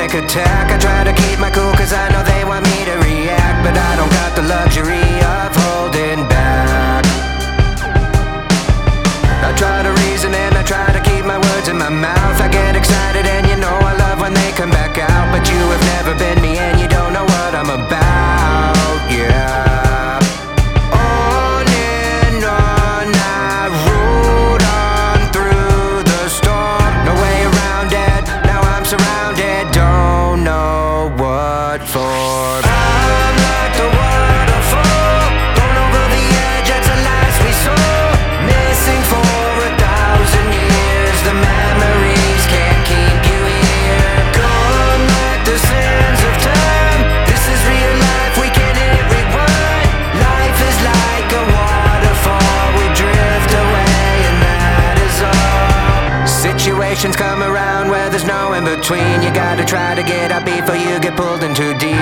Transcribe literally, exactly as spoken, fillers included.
panic attack. I try to keep my cool cause I know they want me to react, but I don't got the luxury of holding back. I try to reason and I try to keep my words in my mouth. I get excited and you know I love when they come back out, but you have never been me and you don't know what I'm about, yeah. On and on I rode on through the storm, no way around it, now I'm surrounded, don't know what for. I'm like the waterfall, thrown over the edge, that's the last we saw. Missing for a thousand years, the memories can't keep you here. Gone like the sands of time, this is real life, we can't hit rewind. Life is like a waterfall, we drift away and that is all. Situations come around where there's no in between. You gotta try to get up before you get pulled in too deep.